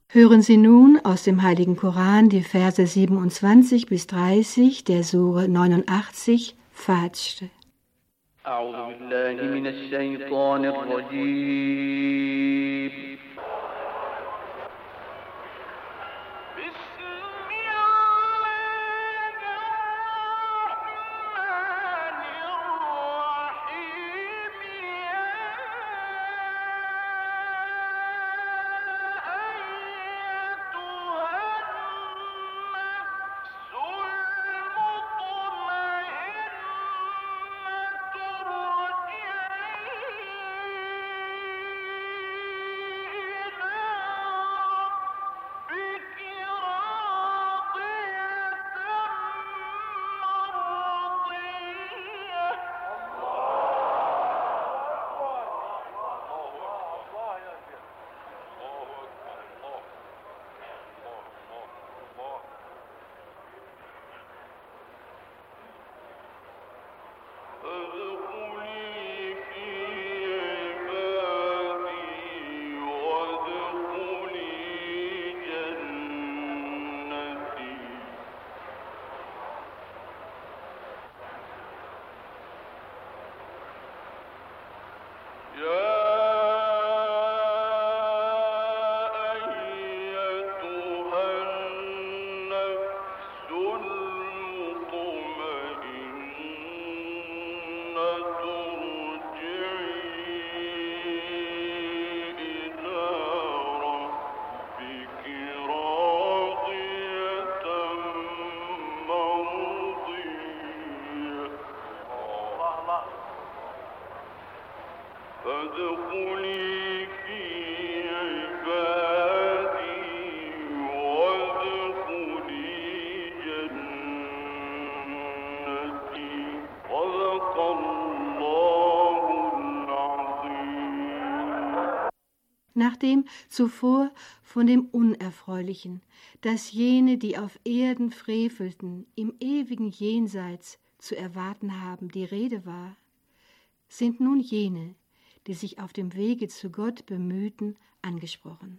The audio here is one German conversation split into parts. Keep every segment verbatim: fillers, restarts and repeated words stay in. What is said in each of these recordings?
Hören Sie nun aus dem Heiligen Koran die Verse siebenundzwanzig bis dreißig der Sure neunundachtzig, Fajr. أعوذ بالله من الشيطان الرجيم. Nachdem zuvor von dem Unerfreulichen, das jene, die auf Erden frevelten, im ewigen Jenseits zu erwarten haben, die Rede war, sind nun jene, die sich auf dem Wege zu Gott bemühten, angesprochen.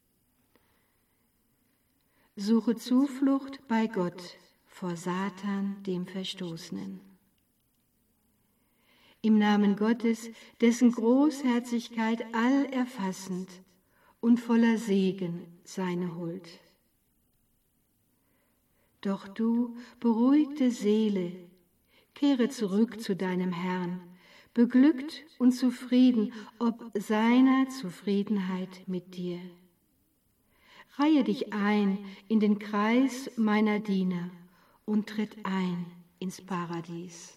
Suche Zuflucht bei Gott vor Satan, dem Verstoßenen. Im Namen Gottes, dessen Großherzigkeit allerfassend und voller Segen seine Huld. Doch du, beruhigte Seele, kehre zurück zu deinem Herrn, beglückt und zufrieden ob seiner Zufriedenheit mit dir. Reihe dich ein in den Kreis meiner Diener und tritt ein ins Paradies.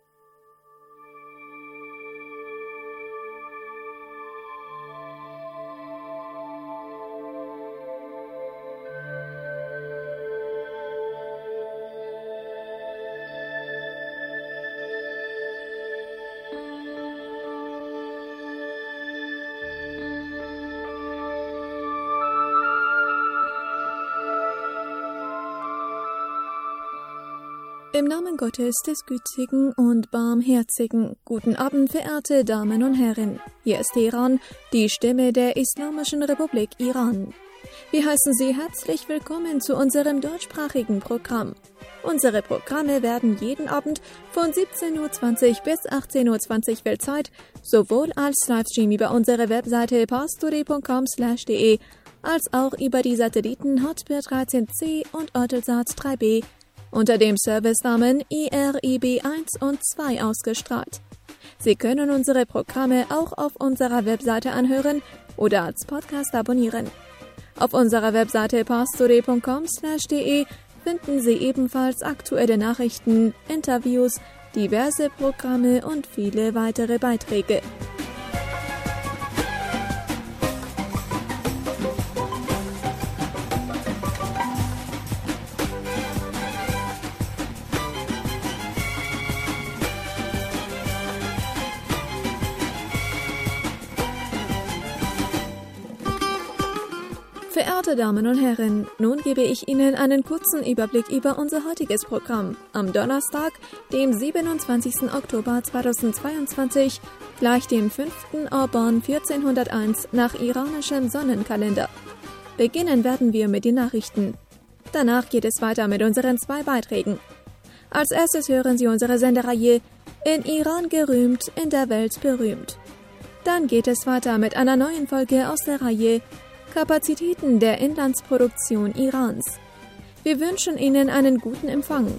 Im Namen Gottes, des Gütigen und Barmherzigen, guten Abend, verehrte Damen und Herren. Hier ist Teheran, die Stimme der Islamischen Republik Iran. Wir heißen Sie herzlich willkommen zu unserem deutschsprachigen Programm. Unsere Programme werden jeden Abend von siebzehn Uhr zwanzig bis achtzehn Uhr zwanzig Weltzeit sowohl als Livestream über unsere Webseite pastore punkt com slash de als auch über die Satelliten Hotbird dreizehn C und Eutelsat drei B unter dem Servicenamen I R I B eins und zwei ausgestrahlt. Sie können unsere Programme auch auf unserer Webseite anhören oder als Podcast abonnieren. Auf unserer Webseite pastore punkt com slash de finden Sie ebenfalls aktuelle Nachrichten, Interviews, diverse Programme und viele weitere Beiträge. Verehrte Damen und Herren, nun gebe ich Ihnen einen kurzen Überblick über unser heutiges Programm. Am Donnerstag, dem siebenundzwanzigsten Oktober zweitausendzweiundzwanzig, gleich dem fünften Orban vierzehnhunderteins nach iranischem Sonnenkalender. Beginnen werden wir mit den Nachrichten. Danach geht es weiter mit unseren zwei Beiträgen. Als erstes hören Sie unsere Sendereihe In Iran gerühmt, in der Welt berühmt. Dann geht es weiter mit einer neuen Folge aus der Reihe Kapazitäten der Inlandsproduktion Irans. Wir wünschen Ihnen einen guten Empfang.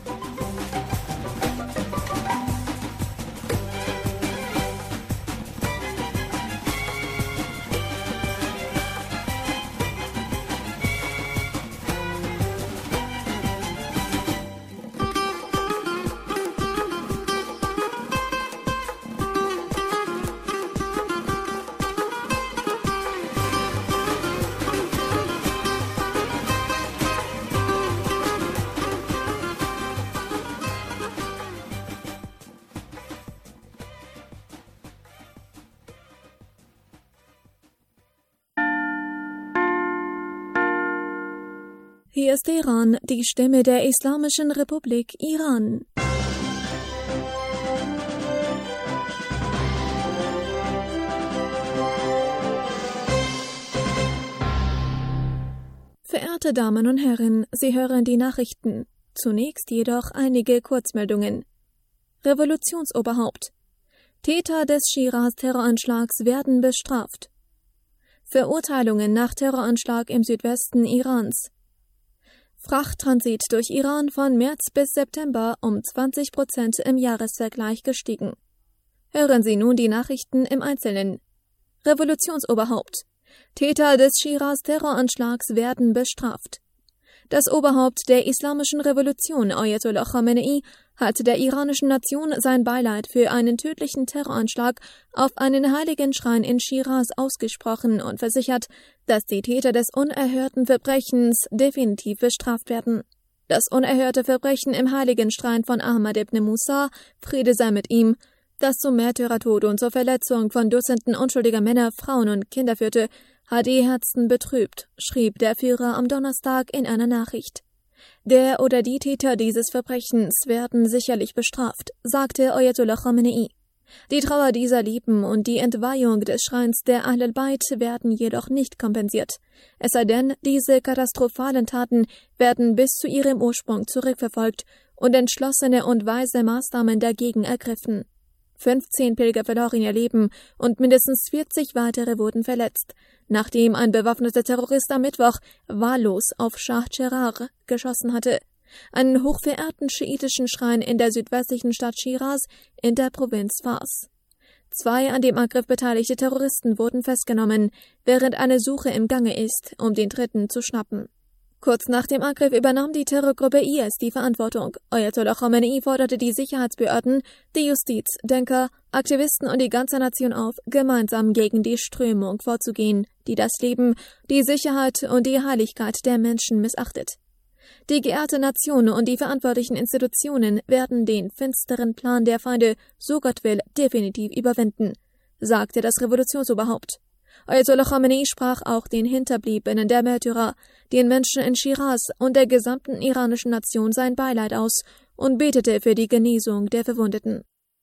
Hier ist Teheran, die Stimme der Islamischen Republik Iran. Verehrte Damen und Herren, Sie hören die Nachrichten. Zunächst jedoch einige Kurzmeldungen. Revolutionsoberhaupt. Täter des Schiraz-Terroranschlags werden bestraft. Verurteilungen nach Terroranschlag im Südwesten Irans. Frachttransit durch Iran von März bis September um zwanzig Prozent im Jahresvergleich gestiegen. Hören Sie nun die Nachrichten im Einzelnen. Revolutionsoberhaupt. Täter des Schiraz-Terroranschlags werden bestraft. Das Oberhaupt der Islamischen Revolution, Ayatollah Khamenei, hat der iranischen Nation sein Beileid für einen tödlichen Terroranschlag auf einen heiligen Schrein in Schiraz ausgesprochen und versichert, dass die Täter des unerhörten Verbrechens definitiv bestraft werden. Das unerhörte Verbrechen im heiligen Schrein von Ahmad ibn Musa, Friede sei mit ihm, das zum Märtyrertod und zur Verletzung von Dutzenden unschuldiger Männer, Frauen und Kinder führte, hat die Herzen betrübt, schrieb der Führer am Donnerstag in einer Nachricht. Der oder die Täter dieses Verbrechens werden sicherlich bestraft, sagte Ayatollah Khamenei. Die Trauer dieser Lieben und die Entweihung des Schreins der Ahl al-Bayt werden jedoch nicht kompensiert. Es sei denn, diese katastrophalen Taten werden bis zu ihrem Ursprung zurückverfolgt und entschlossene und weise Maßnahmen dagegen ergriffen. fünfzehn Pilger verloren ihr Leben und mindestens vierzig weitere wurden verletzt, nachdem ein bewaffneter Terrorist am Mittwoch wahllos auf Schah Cheragh geschossen hatte, einen hochverehrten schiitischen Schrein in der südwestlichen Stadt Schiraz in der Provinz Fars. Zwei an dem Angriff beteiligte Terroristen wurden festgenommen, während eine Suche im Gange ist, um den dritten zu schnappen. Kurz nach dem Angriff übernahm die Terrorgruppe I S die Verantwortung. Ayatollah Khamenei forderte die Sicherheitsbehörden, die Justiz, Denker, Aktivisten und die ganze Nation auf, gemeinsam gegen die Strömung vorzugehen, die das Leben, die Sicherheit und die Heiligkeit der Menschen missachtet. Die geehrte Nation und die verantwortlichen Institutionen werden den finsteren Plan der Feinde, so Gott will, definitiv überwinden, sagte das Revolutionsoberhaupt. Ayatollah Khamenei sprach auch den Hinterbliebenen der Märtyrer, den Menschen in Schiraz und der gesamten iranischen Nation sein Beileid aus und betete für die Genesung der Verwundeten.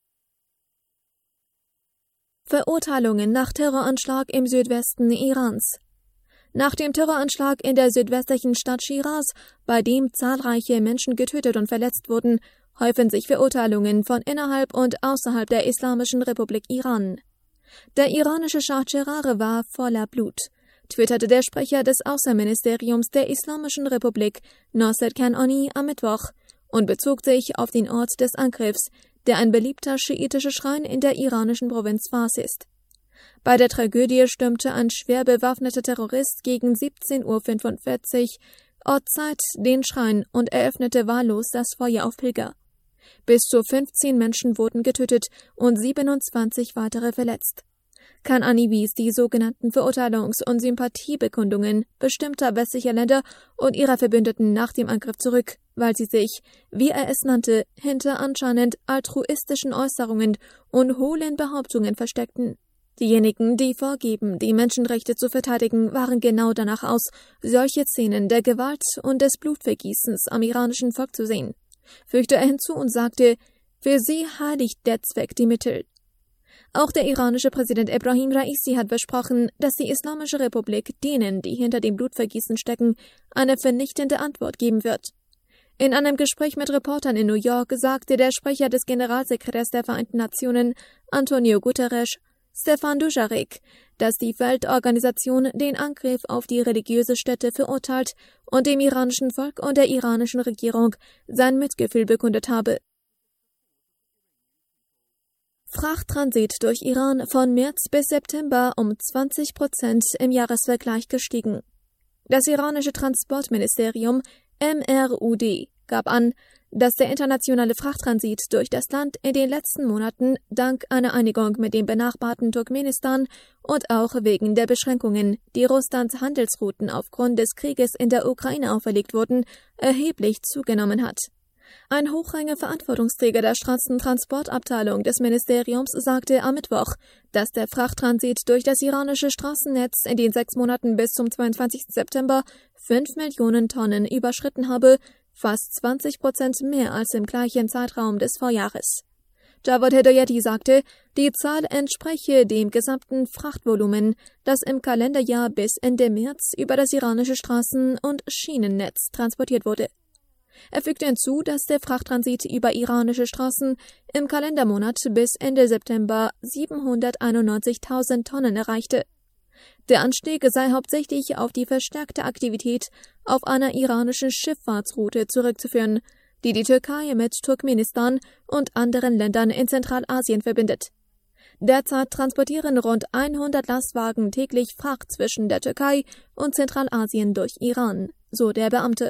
Verurteilungen nach Terroranschlag im Südwesten Irans. Nach dem Terroranschlag in der südwestlichen Stadt Schiraz, bei dem zahlreiche Menschen getötet und verletzt wurden, häufen sich Verurteilungen von innerhalb und außerhalb der Islamischen Republik Iran. Der iranische Schah Cheragh war voller Blut, twitterte der Sprecher des Außenministeriums der Islamischen Republik, Nasser Kanani, am Mittwoch und bezog sich auf den Ort des Angriffs, der ein beliebter schiitischer Schrein in der iranischen Provinz Fars ist. Bei der Tragödie stürmte ein schwer bewaffneter Terrorist gegen siebzehn Uhr fünfundvierzig Ortszeit den Schrein und eröffnete wahllos das Feuer auf Pilger. Bis zu fünfzehn Menschen wurden getötet und siebenundzwanzig weitere verletzt. Kanani wies die sogenannten Verurteilungs- und Sympathiebekundungen bestimmter westlicher Länder und ihrer Verbündeten nach dem Angriff zurück, weil sie sich, wie er es nannte, hinter anscheinend altruistischen Äußerungen und hohlen Behauptungen versteckten. Diejenigen, die vorgeben, die Menschenrechte zu verteidigen, waren genau danach aus, solche Szenen der Gewalt und des Blutvergießens am iranischen Volk zu sehen, fügte er hinzu und sagte, für sie heiligt der Zweck die Mittel. Auch der iranische Präsident Ebrahim Raisi hat versprochen, dass die Islamische Republik denen, die hinter dem Blutvergießen stecken, eine vernichtende Antwort geben wird. In einem Gespräch mit Reportern in New York sagte der Sprecher des Generalsekretärs der Vereinten Nationen, Antonio Guterres, Stefan Dujarric, dass die Weltorganisation den Angriff auf die religiöse Stätte verurteilt und dem iranischen Volk und der iranischen Regierung sein Mitgefühl bekundet habe. Frachttransit durch Iran von März bis September um zwanzig Prozent im Jahresvergleich gestiegen. Das iranische Transportministerium M R U D gab an, dass der internationale Frachttransit durch das Land in den letzten Monaten dank einer Einigung mit dem benachbarten Turkmenistan und auch wegen der Beschränkungen, die Russlands Handelsrouten aufgrund des Krieges in der Ukraine auferlegt wurden, erheblich zugenommen hat. Ein hochrangiger Verantwortungsträger der Straßentransportabteilung des Ministeriums sagte am Mittwoch, dass der Frachttransit durch das iranische Straßennetz in den sechs Monaten bis zum zweiundzwanzigsten September fünf Millionen Tonnen überschritten habe, fast zwanzig Prozent mehr als im gleichen Zeitraum des Vorjahres. Javad Hedayati sagte, die Zahl entspreche dem gesamten Frachtvolumen, das im Kalenderjahr bis Ende März über das iranische Straßen- und Schienennetz transportiert wurde. Er fügte hinzu, dass der Frachttransit über iranische Straßen im Kalendermonat bis Ende September siebenhunderteinundneunzigtausend Tonnen erreichte. Der Anstieg sei hauptsächlich auf die verstärkte Aktivität auf einer iranischen Schifffahrtsroute zurückzuführen, die die Türkei mit Turkmenistan und anderen Ländern in Zentralasien verbindet. Derzeit transportieren rund hundert Lastwagen täglich Fracht zwischen der Türkei und Zentralasien durch Iran, so der Beamte.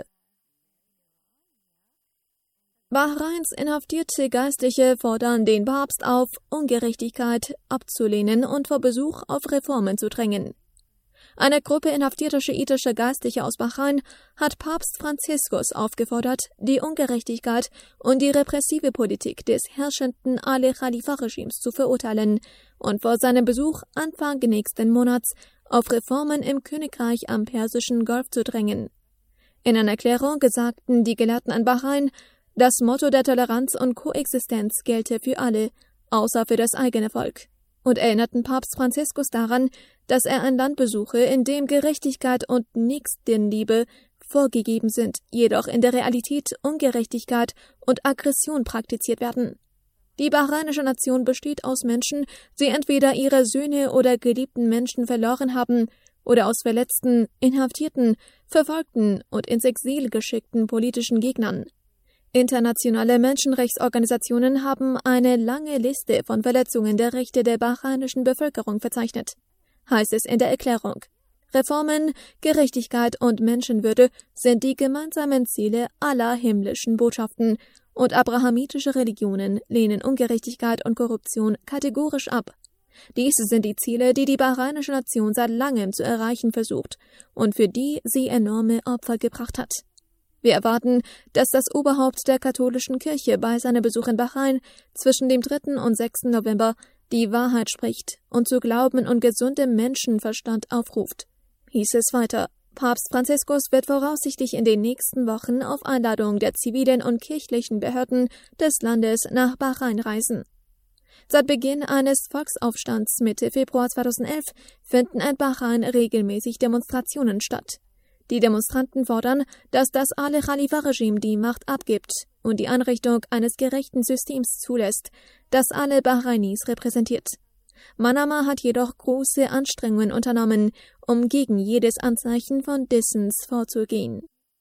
Bahrains inhaftierte Geistliche fordern den Papst auf, Ungerechtigkeit abzulehnen und vor Besuch auf Reformen zu drängen. Eine Gruppe inhaftierter schiitischer Geistlicher aus Bahrain hat Papst Franziskus aufgefordert, die Ungerechtigkeit und die repressive Politik des herrschenden Ali-Khalifa-Regimes zu verurteilen und vor seinem Besuch Anfang nächsten Monats auf Reformen im Königreich am Persischen Golf zu drängen. In einer Erklärung sagten die Gelehrten an Bahrain, das Motto der Toleranz und Koexistenz gelte für alle, außer für das eigene Volk, und erinnerten Papst Franziskus daran, dass er ein Land besuche, in dem Gerechtigkeit und Nächstenliebe vorgegeben sind, jedoch in der Realität Ungerechtigkeit und Aggression praktiziert werden. Die bahrainische Nation besteht aus Menschen, die entweder ihre Söhne oder geliebten Menschen verloren haben oder aus verletzten, inhaftierten, verfolgten und ins Exil geschickten politischen Gegnern. Internationale Menschenrechtsorganisationen haben eine lange Liste von Verletzungen der Rechte der bahrainischen Bevölkerung verzeichnet, heißt es in der Erklärung. Reformen, Gerechtigkeit und Menschenwürde sind die gemeinsamen Ziele aller himmlischen Botschaften, und abrahamitische Religionen lehnen Ungerechtigkeit und Korruption kategorisch ab. Dies sind die Ziele, die die bahrainische Nation seit langem zu erreichen versucht und für die sie enorme Opfer gebracht hat. Wir erwarten, dass das Oberhaupt der katholischen Kirche bei seinem Besuch in Bahrain zwischen dem dritten und sechsten November die Wahrheit spricht und zu Glauben und gesundem Menschenverstand aufruft, hieß es weiter. Papst Franziskus wird voraussichtlich in den nächsten Wochen auf Einladung der zivilen und kirchlichen Behörden des Landes nach Bahrain reisen. Seit Beginn eines Volksaufstands Mitte Februar zweitausendelf finden in Bahrain regelmäßig Demonstrationen statt. Die Demonstranten fordern, dass das Ali-Khalifa-Regime die Macht abgibt und die Einrichtung eines gerechten Systems zulässt, das alle Bahrainis repräsentiert. Manama hat jedoch große Anstrengungen unternommen, um gegen jedes Anzeichen von Dissens vorzugehen.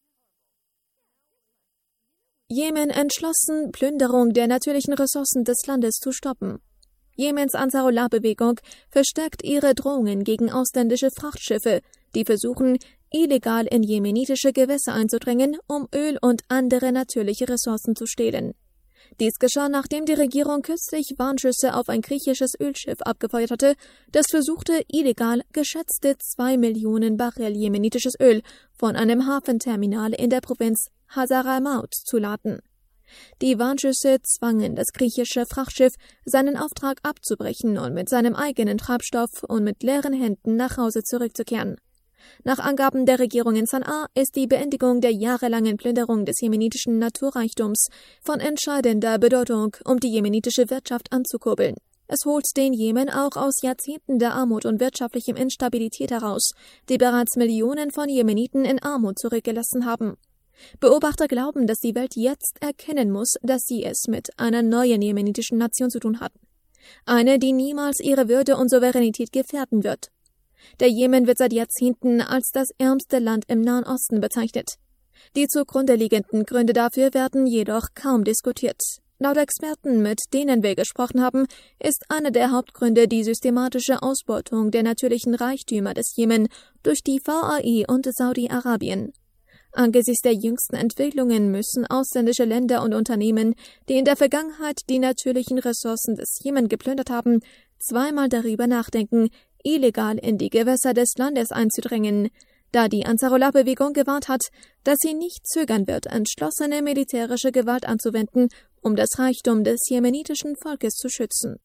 Jemen entschlossen, Plünderung der natürlichen Ressourcen des Landes zu stoppen. Jemens Ansarullah-Bewegung verstärkt ihre Drohungen gegen ausländische Frachtschiffe, die versuchen, illegal in jemenitische Gewässer einzudringen, um Öl und andere natürliche Ressourcen zu stehlen. Dies geschah, nachdem die Regierung kürzlich Warnschüsse auf ein griechisches Ölschiff abgefeuert hatte, das versuchte, illegal geschätzte zwei Millionen Barrel jemenitisches Öl von einem Hafenterminal in der Provinz Hazaramaut zu laden. Die Warnschüsse zwangen das griechische Frachtschiff, seinen Auftrag abzubrechen und mit seinem eigenen Treibstoff und mit leeren Händen nach Hause zurückzukehren. Nach Angaben der Regierung in Sanaa ist die Beendigung der jahrelangen Plünderung des jemenitischen Naturreichtums von entscheidender Bedeutung, um die jemenitische Wirtschaft anzukurbeln. Es holt den Jemen auch aus Jahrzehnten der Armut und wirtschaftlicher Instabilität heraus, die bereits Millionen von Jemeniten in Armut zurückgelassen haben. Beobachter glauben, dass die Welt jetzt erkennen muss, dass sie es mit einer neuen jemenitischen Nation zu tun hat. Eine, die niemals ihre Würde und Souveränität gefährden wird. Der Jemen wird seit Jahrzehnten als das ärmste Land im Nahen Osten bezeichnet. Die zugrunde liegenden Gründe dafür werden jedoch kaum diskutiert. Laut Experten, mit denen wir gesprochen haben, ist einer der Hauptgründe die systematische Ausbeutung der natürlichen Reichtümer des Jemen durch die V A I und Saudi-Arabien. Angesichts der jüngsten Entwicklungen müssen ausländische Länder und Unternehmen, die in der Vergangenheit die natürlichen Ressourcen des Jemen geplündert haben, zweimal darüber nachdenken, illegal in die Gewässer des Landes einzudrängen, da die Ansarullah-Bewegung gewarnt hat, dass sie nicht zögern wird, entschlossene militärische Gewalt anzuwenden, um das Reichtum des jemenitischen Volkes zu schützen.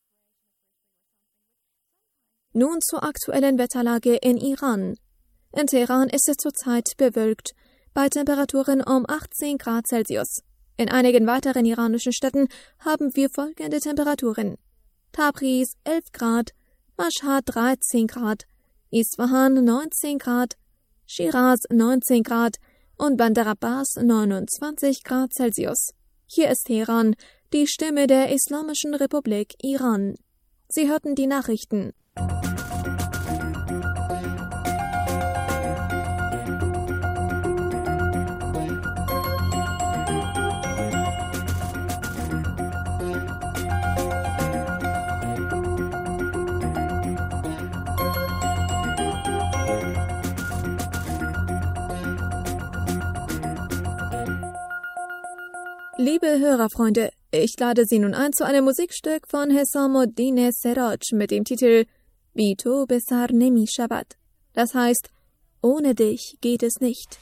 Nun zur aktuellen Wetterlage in Iran. In Teheran ist es zurzeit bewölkt, bei Temperaturen um achtzehn Grad Celsius. In einigen weiteren iranischen Städten haben wir folgende Temperaturen: Tabriz elf Grad, Mashhad dreizehn Grad, Isfahan neunzehn Grad, Shiraz neunzehn Grad und Bandar Abbas neunundzwanzig Grad Celsius. Hier ist Teheran, die Stimme der Islamischen Republik Iran. Sie hörten die Nachrichten. Liebe Hörerfreunde, ich lade Sie nun ein zu einem Musikstück von Hesamuddin Seraj mit dem Titel Bi to besar nemi shavad. Das heißt, ohne dich geht es nicht.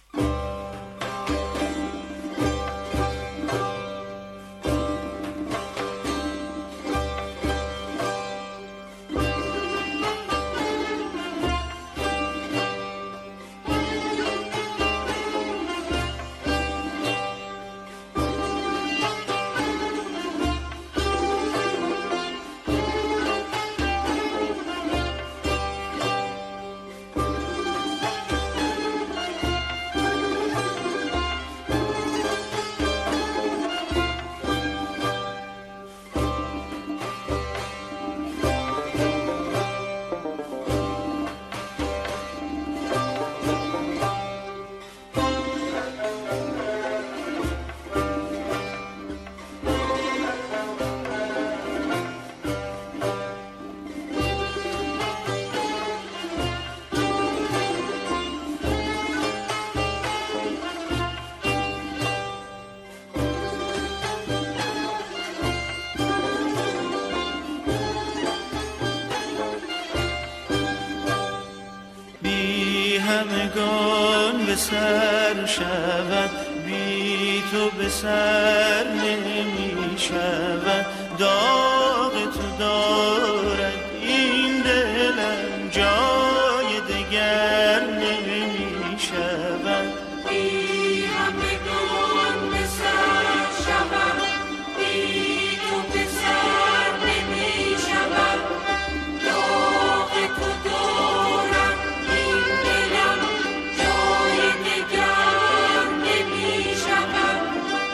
همگان به سر شود، بی تو به سر نمی شود. داغ تو دارد این دلم، جای دگر نمی شود. بی همگان به سر شود، بی تو به سر نمی شود. داغ تو دارد این دلم، جای دگر نمی شود.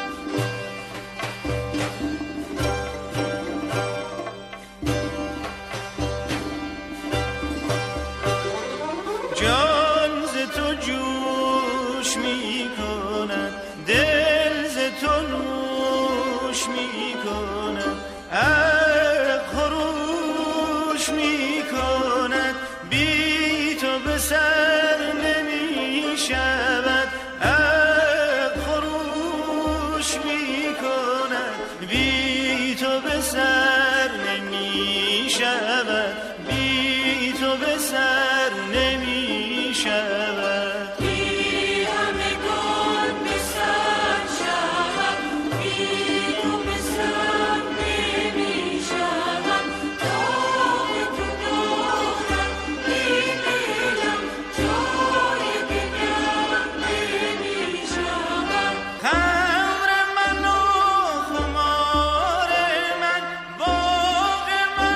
جان ز تو جوش می کند، دل ز تو نوش می کند، عرق خروش می کند. بی تو به سر نمی شود، عرق خروش می کند. بی تو به سر نمی شود، بی تو به سر نمی شود. بی همگان به سر شود، بی تو به سر نمی شود. داغ تو دارد این دلم، جای دگر نمی شود. خمر من و خمار من، باغ من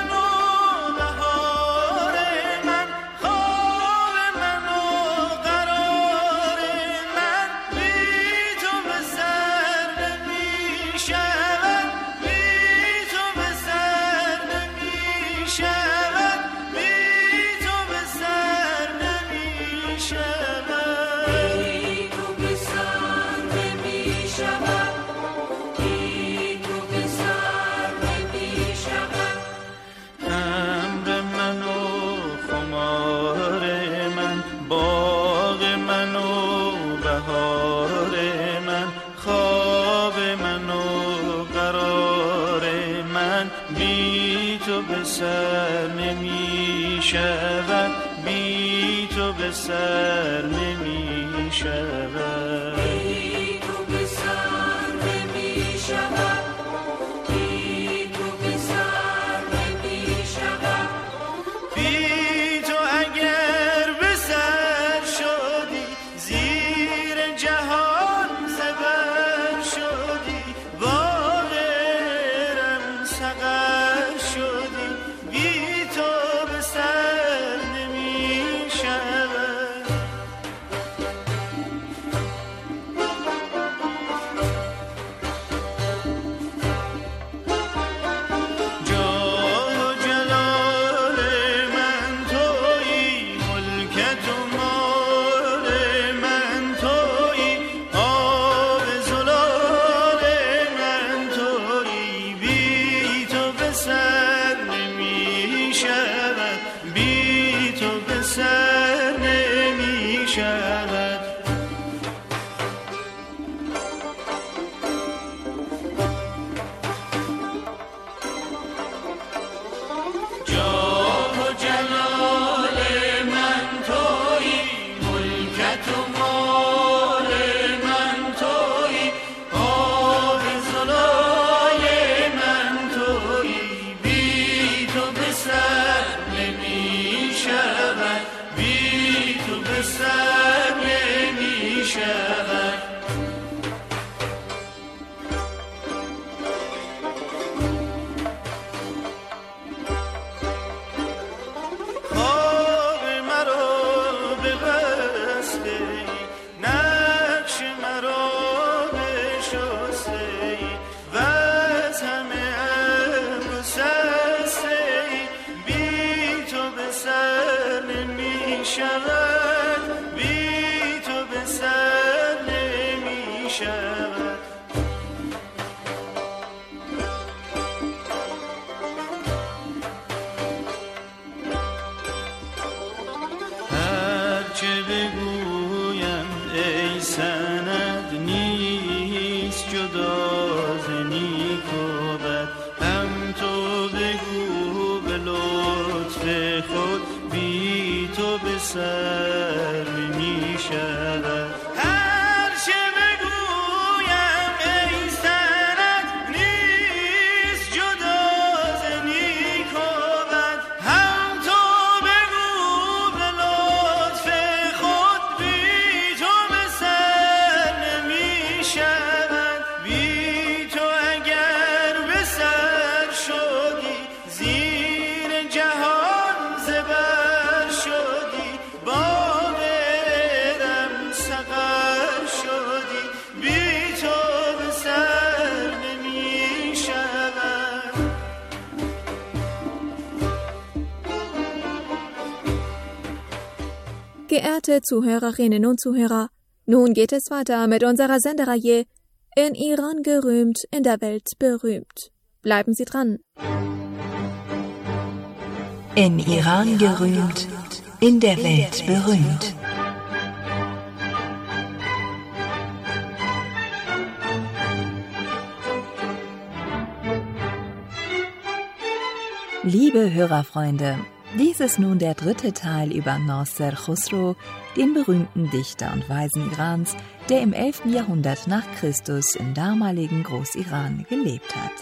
سر نمی شود، بی تو به سر نمی شود، بی تو به سر نمی شود، بی تو به سر نمی شود، بی تو اگر به سر شدی زیر جهان زبر شدی، باغرم سقر شدی، بی تو به سر نمی شود. جاه و جلال من تویی، ملکت و مال من تویی، آب زلال من تویی، بی تو به سر نمی شود، بی تو به سر نمی شود. جاه و جلال من تویی، ملکت و مال من تویی، آب زلال من تویی، بی تو به سر نمی شود، بی تو به سر نمی شود. خواب مرا ببسته ای، نقش مرا بشسته ای، و از همه امر سسته ای، بی تو به سر نمی شود، بی تو به سر نمی شود. هرچه بگویم ای سند، نیست جدا ز نیک و بد، هم تو بگو به لطف خود، بی تو به سر نمی شود. هرچه بگویم ای سند، نیست جدا ز نیک و بد، هم تو بگو به لطف خود، بی تو به سر نمی شود، بی تو اگر به سر شدی زیر جهان زبر شدی، باغرم سقر شدی، بی تو به سر نمی شود. Geehrte Zuhörerinnen und Zuhörer, nun geht es weiter mit unserer Sendereihe In Iran gerühmt, in der Welt berühmt. Bleiben Sie dran. In Iran gerühmt, in der Welt berühmt. Liebe Hörerfreunde, dies ist nun der dritte Teil über Nasser Khosrow, den berühmten Dichter und Weisen Irans, der im elften Jahrhundert nach Christus im damaligen Großiran gelebt hat.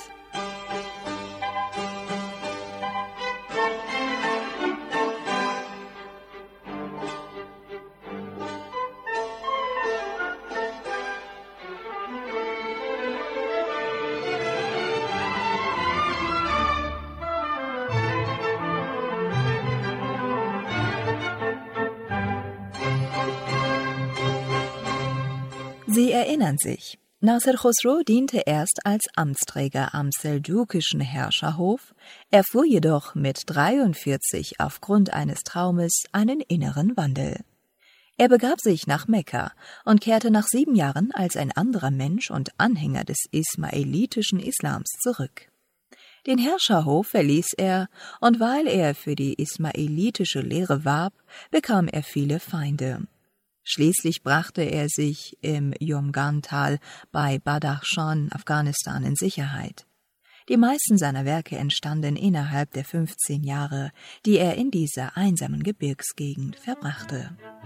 Sie erinnern sich, Nasser Chosrow diente erst als Amtsträger am seldukischen Herrscherhof, erfuhr jedoch mit dreiundvierzig aufgrund eines Traumes einen inneren Wandel. Er begab sich nach Mekka und kehrte nach sieben Jahren als ein anderer Mensch und Anhänger des ismaelitischen Islams zurück. Den Herrscherhof verließ er, und weil er für die ismaelitische Lehre warb, bekam er viele Feinde. Schließlich brachte er sich im Yomgan-Tal bei Badakhshan, Afghanistan, in Sicherheit. Die meisten seiner Werke entstanden innerhalb der fünfzehn Jahre, die er in dieser einsamen Gebirgsgegend verbrachte.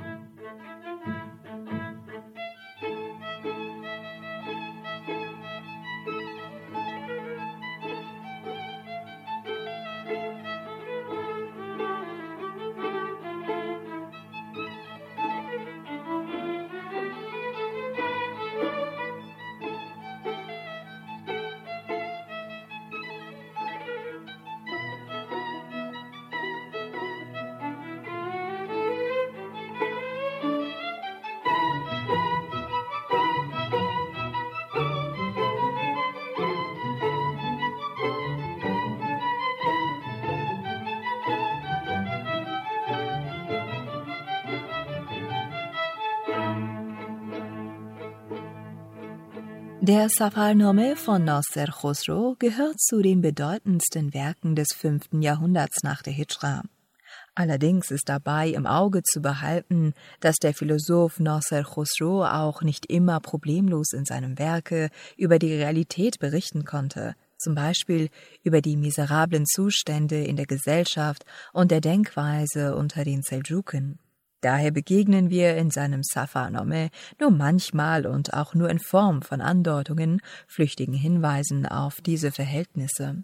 Der Safar-Nome von Nasser Chosrow gehört zu den bedeutendsten Werken des fünften Jahrhunderts nach der Hidschra. Allerdings ist dabei im Auge zu behalten, dass der Philosoph Nasser Chosrow auch nicht immer problemlos in seinem Werke über die Realität berichten konnte, zum Beispiel über die miserablen Zustände in der Gesellschaft und der Denkweise unter den Seldschuken. Daher begegnen wir in seinem Safar-Nome nur manchmal und auch nur in Form von Andeutungen, flüchtigen Hinweisen auf diese Verhältnisse.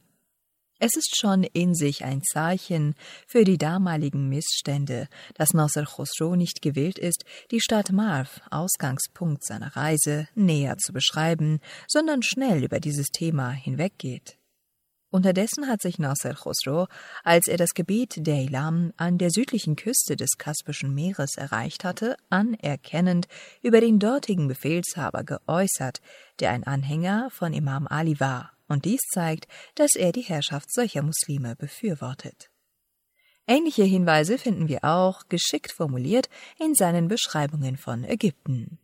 Es ist schon in sich ein Zeichen für die damaligen Missstände, dass Nasser Chosrow nicht gewillt ist, die Stadt Marv, Ausgangspunkt seiner Reise, näher zu beschreiben, sondern schnell über dieses Thema hinweggeht. Unterdessen hat sich Nasser Chosrow, als er das Gebiet Deilam an der südlichen Küste des Kaspischen Meeres erreicht hatte, anerkennend über den dortigen Befehlshaber geäußert, der ein Anhänger von Imam Ali war, und dies zeigt, dass er die Herrschaft solcher Muslime befürwortet. Ähnliche Hinweise finden wir auch, geschickt formuliert, in seinen Beschreibungen von Ägypten.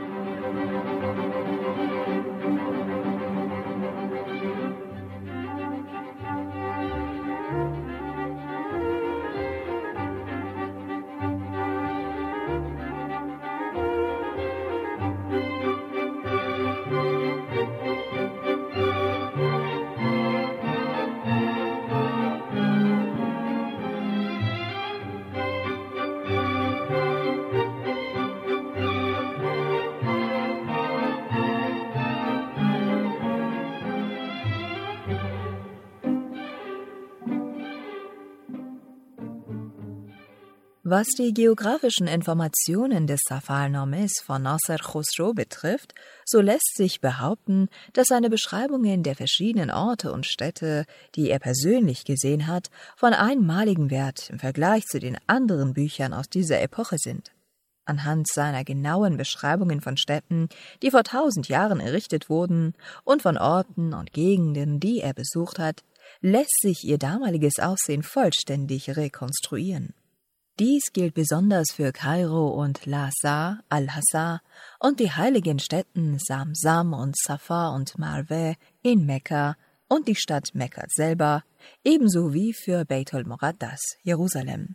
Was die geografischen Informationen des Safar-Nomes von Nasser Chosrow betrifft, so lässt sich behaupten, dass seine Beschreibungen der verschiedenen Orte und Städte, die er persönlich gesehen hat, von einmaligem Wert im Vergleich zu den anderen Büchern aus dieser Epoche sind. Anhand seiner genauen Beschreibungen von Städten, die vor tausend Jahren errichtet wurden, und von Orten und Gegenden, die er besucht hat, lässt sich ihr damaliges Aussehen vollständig rekonstruieren. Dies gilt besonders für Kairo und Lhasa, Al-Hassa und die heiligen Städten Samsam und Safa und Marweh in Mekka und die Stadt Mekka selber, ebenso wie für Beit al-Muqaddas, Jerusalem.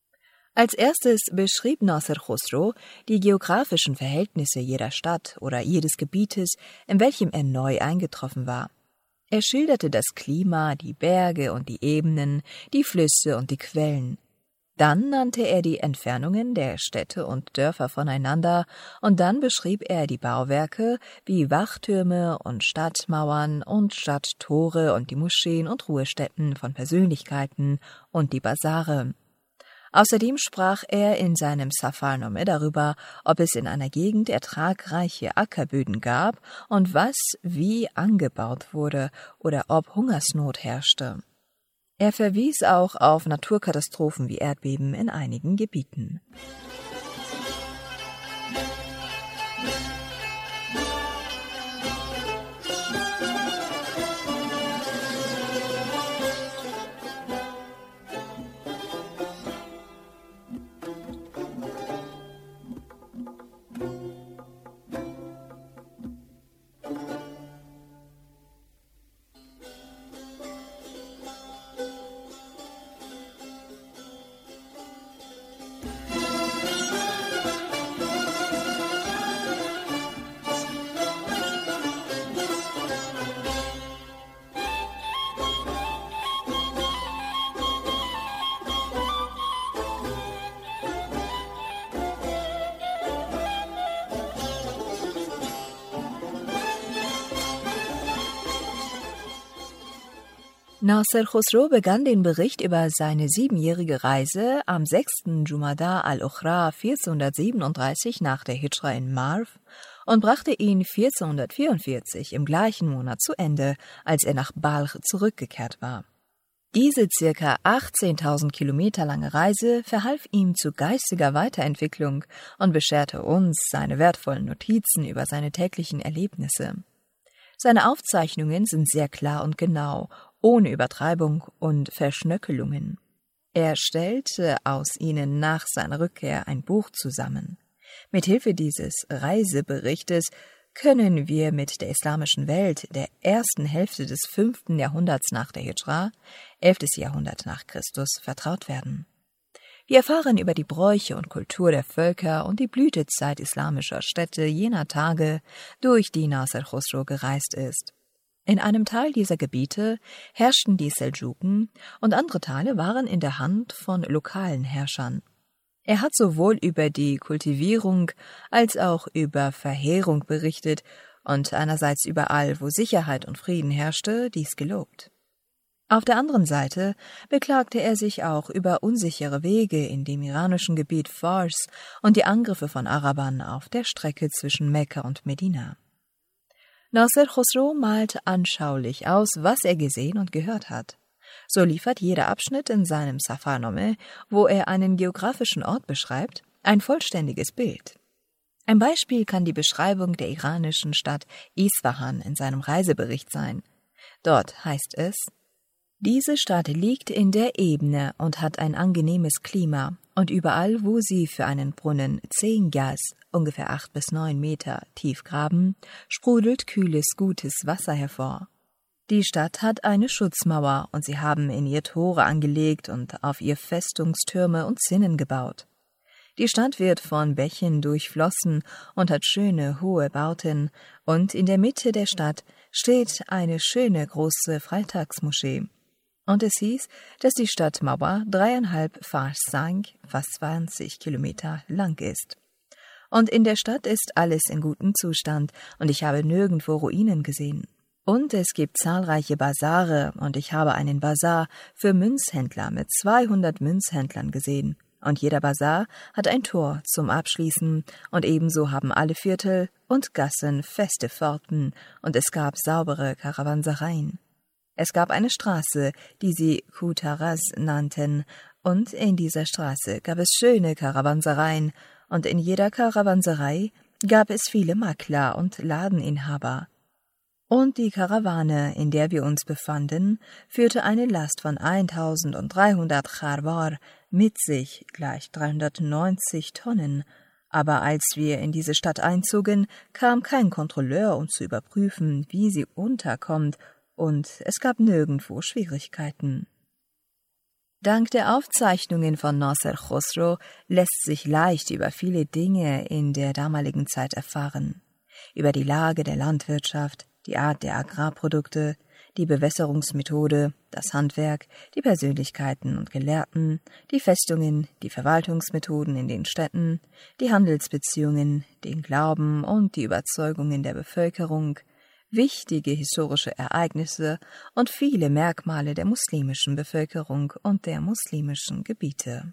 Als erstes beschrieb Nasser Chosrow die geografischen Verhältnisse jeder Stadt oder jedes Gebietes, in welchem er neu eingetroffen war. Er schilderte das Klima, die Berge und die Ebenen, die Flüsse und die Quellen. Dann nannte er die Entfernungen der Städte und Dörfer voneinander, und dann beschrieb er die Bauwerke wie Wachtürme und Stadtmauern und Stadttore und die Moscheen und Ruhestätten von Persönlichkeiten und die Basare. Außerdem sprach er in seinem Safar-Nome darüber, ob es in einer Gegend ertragreiche Ackerböden gab und was wie angebaut wurde oder ob Hungersnot herrschte. Er verwies auch auf Naturkatastrophen wie Erdbeben in einigen Gebieten. Nasser Khosrow begann den Bericht über seine siebenjährige Reise am sechsten Jumada al-Ukhra vierzehnhundertsiebenunddreißig nach der Hijra in Marv und brachte ihn vierzehnhundertvierundvierzig im gleichen Monat zu Ende, als er nach Balch zurückgekehrt war. Diese circa achtzehntausend Kilometer lange Reise verhalf ihm zu geistiger Weiterentwicklung und bescherte uns seine wertvollen Notizen über seine täglichen Erlebnisse. Seine Aufzeichnungen sind sehr klar und genau, ohne Übertreibung und Verschnöckelungen. Er stellte aus ihnen nach seiner Rückkehr ein Buch zusammen. Mithilfe dieses Reiseberichtes können wir mit der islamischen Welt der ersten Hälfte des fünften Jahrhunderts nach der Hijra, elftes Jahrhundert nach Christus, vertraut werden. Wir erfahren über die Bräuche und Kultur der Völker und die Blütezeit islamischer Städte jener Tage, durch die Nasser Khosrow gereist ist. In einem Teil dieser Gebiete herrschten die Seldschuken und andere Teile waren in der Hand von lokalen Herrschern. Er hat sowohl über die Kultivierung als auch über Verheerung berichtet und einerseits überall, wo Sicherheit und Frieden herrschte, dies gelobt. Auf der anderen Seite beklagte er sich auch über unsichere Wege in dem iranischen Gebiet Fars und die Angriffe von Arabern auf der Strecke zwischen Mekka und Medina. Nasser Khosrow malt anschaulich aus, was er gesehen und gehört hat. So liefert jeder Abschnitt in seinem Safarname, wo er einen geografischen Ort beschreibt, ein vollständiges Bild. Ein Beispiel kann die Beschreibung der iranischen Stadt Isfahan in seinem Reisebericht sein. Dort heißt es: Diese Stadt liegt in der Ebene und hat ein angenehmes Klima, und überall, wo sie für einen Brunnen zehn Gas, ungefähr acht bis neun Meter, tief graben, sprudelt kühles, gutes Wasser hervor. Die Stadt hat eine Schutzmauer, und sie haben in ihr Tore angelegt und auf ihr Festungstürme und Zinnen gebaut. Die Stadt wird von Bächen durchflossen und hat schöne, hohe Bauten, und in der Mitte der Stadt steht eine schöne, große Freitagsmoschee. Und es hieß, dass die Stadtmauer dreieinhalb Farsang, fast zwanzig Kilometer, lang ist. Und in der Stadt ist alles in gutem Zustand, und ich habe nirgendwo Ruinen gesehen. Und es gibt zahlreiche Basare, und ich habe einen Basar für Münzhändler mit zweihundert Münzhändlern gesehen. Und jeder Basar hat ein Tor zum Abschließen, und ebenso haben alle Viertel und Gassen feste Pforten, und es gab saubere Karawansereien. Es gab eine Straße, die sie Kutaraz nannten, und in dieser Straße gab es schöne Karawansereien, und in jeder Karawanserei gab es viele Makler und Ladeninhaber. Und die Karawane, in der wir uns befanden, führte eine Last von eintausenddreihundert Kharwar mit sich, gleich dreihundertneunzig Tonnen. Aber als wir in diese Stadt einzogen, kam kein Kontrolleur, um zu überprüfen, wie sie unterkommt, und es gab nirgendwo Schwierigkeiten. Dank der Aufzeichnungen von Nasser Khosrow lässt sich leicht über viele Dinge in der damaligen Zeit erfahren. Über die Lage der Landwirtschaft, die Art der Agrarprodukte, die Bewässerungsmethode, das Handwerk, die Persönlichkeiten und Gelehrten, die Festungen, die Verwaltungsmethoden in den Städten, die Handelsbeziehungen, den Glauben und die Überzeugungen der Bevölkerung, wichtige historische Ereignisse und viele Merkmale der muslimischen Bevölkerung und der muslimischen Gebiete.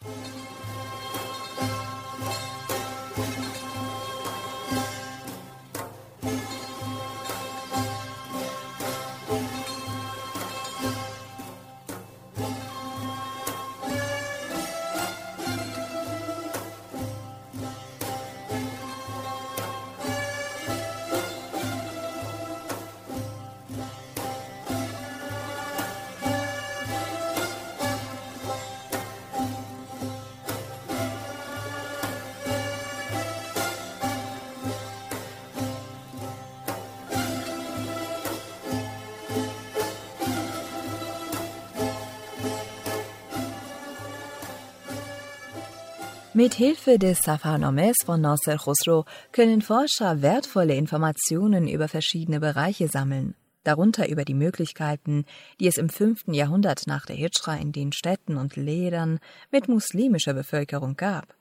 Mit Hilfe des Safarnames von Nasser Khosrow können Forscher wertvolle Informationen über verschiedene Bereiche sammeln, darunter über die Möglichkeiten, die es im fünften Jahrhundert nach der Hijra in den Städten und Lädern mit muslimischer Bevölkerung gab.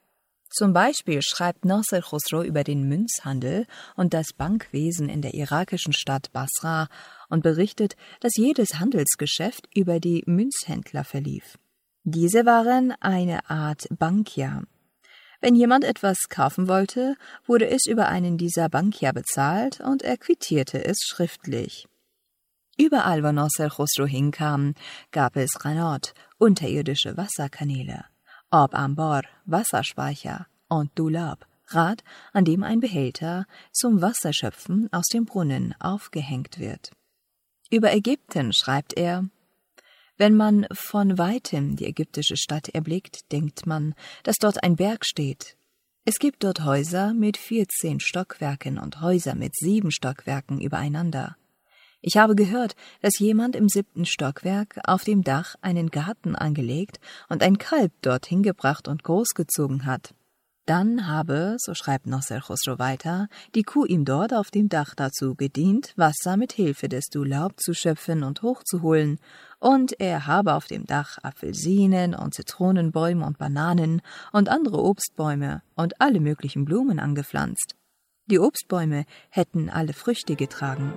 Zum Beispiel schreibt Nasser Khosrow über den Münzhandel und das Bankwesen in der irakischen Stadt Basra und berichtet, dass jedes Handelsgeschäft über die Münzhändler verlief. Diese waren eine Art Bankier. Wenn jemand etwas kaufen wollte, wurde es über einen dieser Bankier bezahlt und er quittierte es schriftlich. Überall, wo Nasser Khosrow hinkam, gab es Qanat, unterirdische Wasserkanäle, Ab Ambar, Wasserspeicher und Dulab, Rad, an dem ein Behälter zum Wasserschöpfen aus dem Brunnen aufgehängt wird. Über Ägypten schreibt er: Wenn man von weitem die ägyptische Stadt erblickt, denkt man, dass dort ein Berg steht. Es gibt dort Häuser mit vierzehn Stockwerken und Häuser mit sieben Stockwerken übereinander. Ich habe gehört, dass jemand im siebten Stockwerk auf dem Dach einen Garten angelegt und ein Kalb dorthin gebracht und großgezogen hat. Dann habe, so schreibt Nasser Khosrow weiter, die Kuh ihm dort auf dem Dach dazu gedient, Wasser mit Hilfe des Dulab zu schöpfen und hochzuholen, und er habe auf dem Dach Apfelsinen und Zitronenbäume und Bananen und andere Obstbäume und alle möglichen Blumen angepflanzt. Die Obstbäume hätten alle Früchte getragen.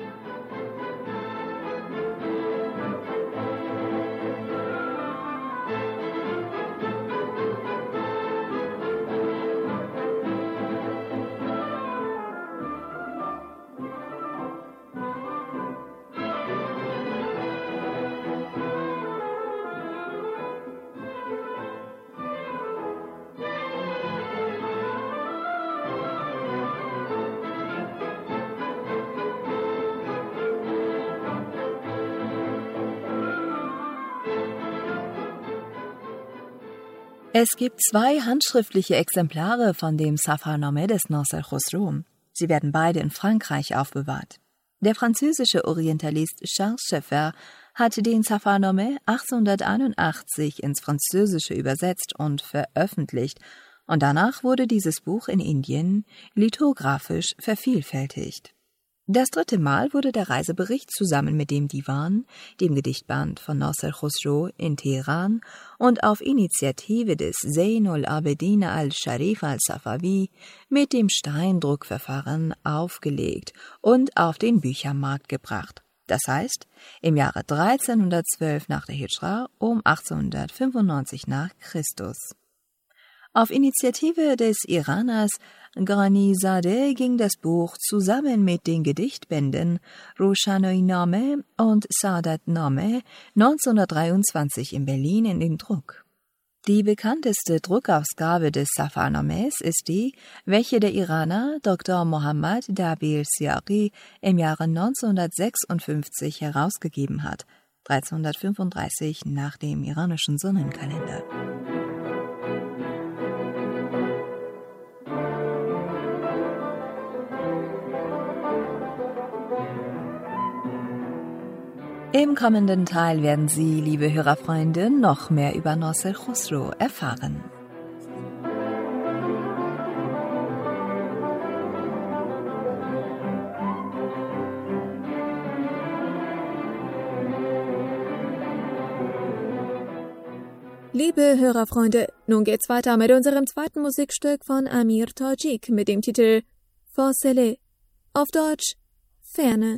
Es gibt zwei handschriftliche Exemplare von dem Safarnameh des Nasser Khosrow. Sie werden beide in Frankreich aufbewahrt. Der französische Orientalist Charles Scheffer hat den Safarnameh achtzehnhunderteinundachtzig ins Französische übersetzt und veröffentlicht, und danach wurde dieses Buch in Indien lithographisch vervielfältigt. Das dritte Mal wurde der Reisebericht zusammen mit dem Diwan, dem Gedichtband von Nasser Khosrow, in Teheran und auf Initiative des Zeyn al-Abidin al-Sharif al-Safawi mit dem Steindruckverfahren aufgelegt und auf den Büchermarkt gebracht. Das heißt, im Jahre dreizehnhundertzwölf nach der Hijra um achtzehnhundertfünfundneunzig nach Christus. Auf Initiative des Iraners Ghanizadeh ging das Buch zusammen mit den Gedichtbänden Roshanoi-Nameh und Saadat-Nameh neunzehnhundertdreiundzwanzig in Berlin in den Druck. Die bekannteste Druckausgabe des Safarnamehs ist die, welche der Iraner Doktor Mohammad Dabil Siaqi im Jahre neunzehnhundertsechsundfünfzig herausgegeben hat, dreizehnhundertfünfunddreißig nach dem iranischen Sonnenkalender. Im kommenden Teil werden Sie, liebe Hörerfreunde, noch mehr über Nasser Khosrow erfahren. Liebe Hörerfreunde, nun geht's weiter mit unserem zweiten Musikstück von Amir Tajik mit dem Titel Fasele, auf Deutsch Ferne.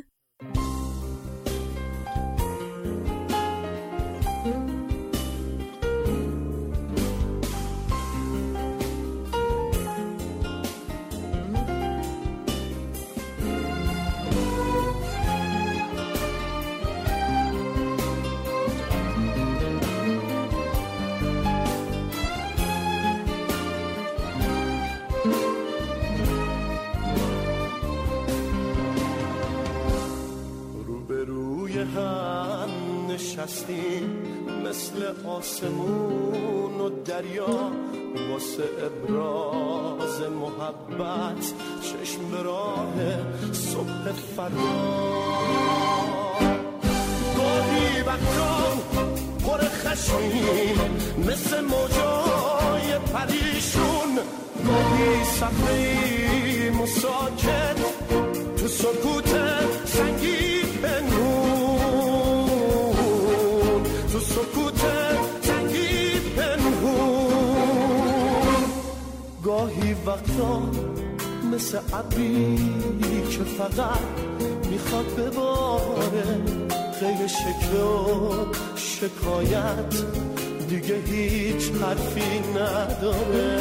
نشستیم مثل آسمون و دریا واسه ابراز محبت چشم به راه صبح فردا گاهی وقتا پر خشمیم مثل موجای پریشون گاهی صفحه‌ایم و ساکت تو سکوت سنگی پنهون تو سکوت سنگی پنهون وقتا مثل ابری که فقط میخواد بباره، غیر شکل و شکایت دیگه هیچ حرفی نداره.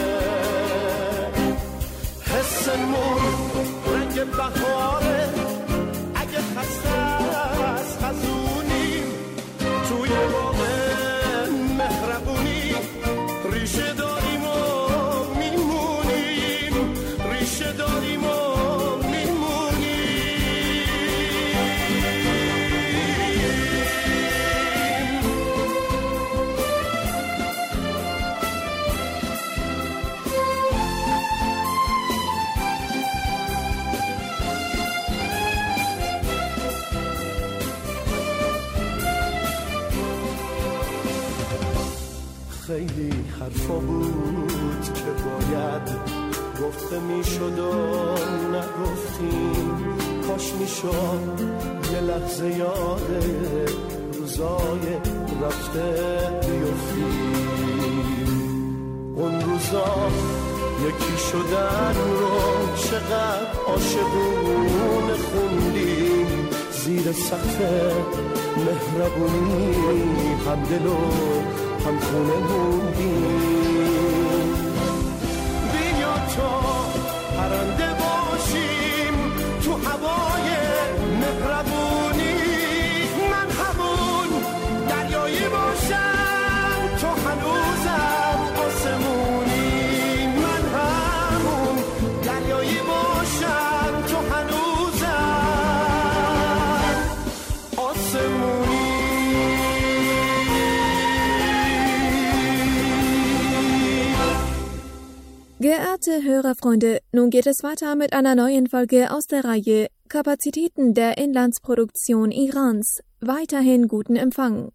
حسمون رنگ بهاره، اگه خسته از خزونیم توی باغ مهربونی ریشه داریم و میمونیم، ریشه داریم و خیلی حرفا بود که باید گفته میشد و نگفتیم، کاش میشد یه لحظه یاد روزای رفته بیفتیم. اون روزا یکی شدن رو چقدر عاشقونه خوندیم، زیر سقف مهربونی هم دل و هم خونه موندیم. بیا تا پرنده باشیم تو هوای مهربونی، من همون دریایی باشم تو هنوزم آسمونی، من همون دریایی باشم تو هنوزم آسمونی. Geehrte Hörerfreunde, nun geht es weiter mit einer neuen Folge aus der Reihe Kapazitäten der Inlandsproduktion Irans. Weiterhin guten Empfang.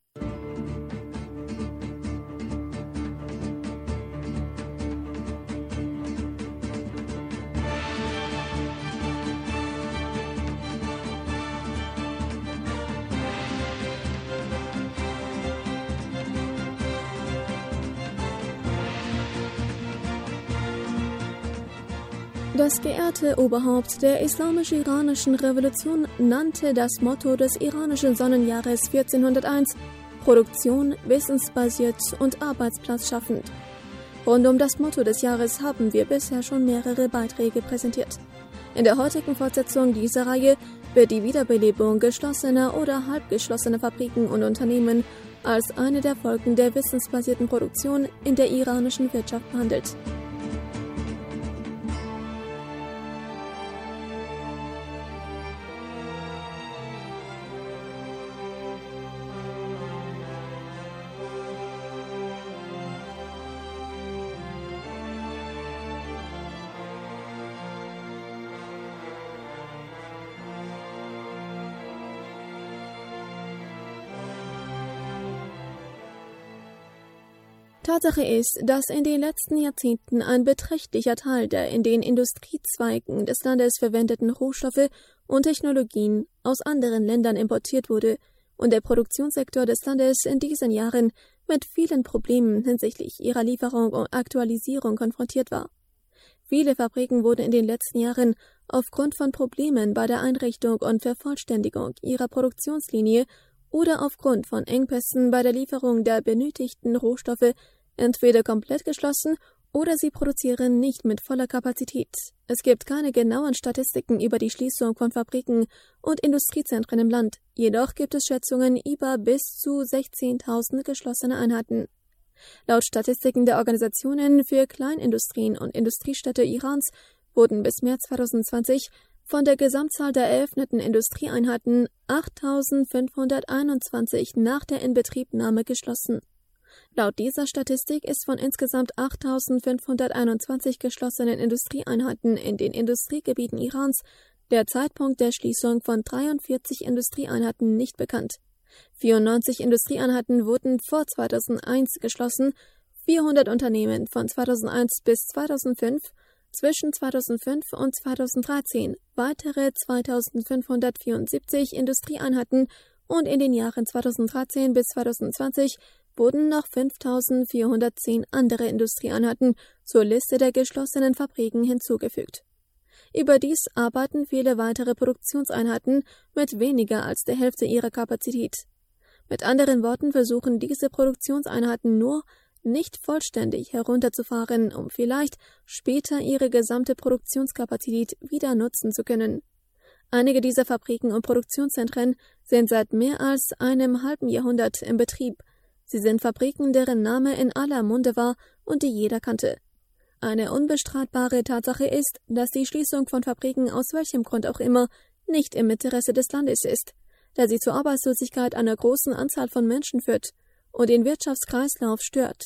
Das geehrte Oberhaupt der islamisch-iranischen Revolution nannte das Motto des iranischen Sonnenjahres vierzehnhunderteins Produktion, wissensbasiert und arbeitsplatz-schaffend. Rund um das Motto des Jahres haben wir bisher schon mehrere Beiträge präsentiert. In der heutigen Fortsetzung dieser Reihe wird die Wiederbelebung geschlossener oder halbgeschlossener Fabriken und Unternehmen als eine der Folgen der wissensbasierten Produktion in der iranischen Wirtschaft behandelt. Tatsache ist, dass in den letzten Jahrzehnten ein beträchtlicher Teil der in den Industriezweigen des Landes verwendeten Rohstoffe und Technologien aus anderen Ländern importiert wurde und der Produktionssektor des Landes in diesen Jahren mit vielen Problemen hinsichtlich ihrer Lieferung und Aktualisierung konfrontiert war. Viele Fabriken wurden in den letzten Jahren aufgrund von Problemen bei der Einrichtung und Vervollständigung ihrer Produktionslinie oder aufgrund von Engpässen bei der Lieferung der benötigten Rohstoffe entweder komplett geschlossen oder sie produzieren nicht mit voller Kapazität. Es gibt keine genauen Statistiken über die Schließung von Fabriken und Industriezentren im Land, jedoch gibt es Schätzungen über bis zu sechzehntausend geschlossene Einheiten. Laut Statistiken der Organisationen für Kleinindustrien und Industriestädte Irans wurden bis März zweitausendzwanzig von der Gesamtzahl der eröffneten Industrieeinheiten achttausendfünfhunderteinundzwanzig nach der Inbetriebnahme geschlossen. Laut dieser Statistik ist von insgesamt achttausendfünfhunderteinundzwanzig geschlossenen Industrieeinheiten in den Industriegebieten Irans der Zeitpunkt der Schließung von dreiundvierzig Industrieeinheiten nicht bekannt. vierundneunzig Industrieeinheiten wurden vor zweitausendeins geschlossen, vierhundert Unternehmen von zweitausendeins bis zweitausendfünf, zwischen zweitausendfünf und zweitausenddreizehn weitere zweitausendfünfhundertvierundsiebzig Industrieeinheiten und in den Jahren zweitausenddreizehn bis zweitausendzwanzig wurden noch fünftausendvierhundertzehn andere Industrieeinheiten zur Liste der geschlossenen Fabriken hinzugefügt. Überdies arbeiten viele weitere Produktionseinheiten mit weniger als der Hälfte ihrer Kapazität. Mit anderen Worten versuchen diese Produktionseinheiten nur, nicht vollständig herunterzufahren, um vielleicht später ihre gesamte Produktionskapazität wieder nutzen zu können. Einige dieser Fabriken und Produktionszentren sind seit mehr als einem halben Jahrhundert im Betrieb. Sie sind Fabriken, deren Name in aller Munde war und die jeder kannte. Eine unbestreitbare Tatsache ist, dass die Schließung von Fabriken aus welchem Grund auch immer nicht im Interesse des Landes ist, da sie zur Arbeitslosigkeit einer großen Anzahl von Menschen führt und den Wirtschaftskreislauf stört.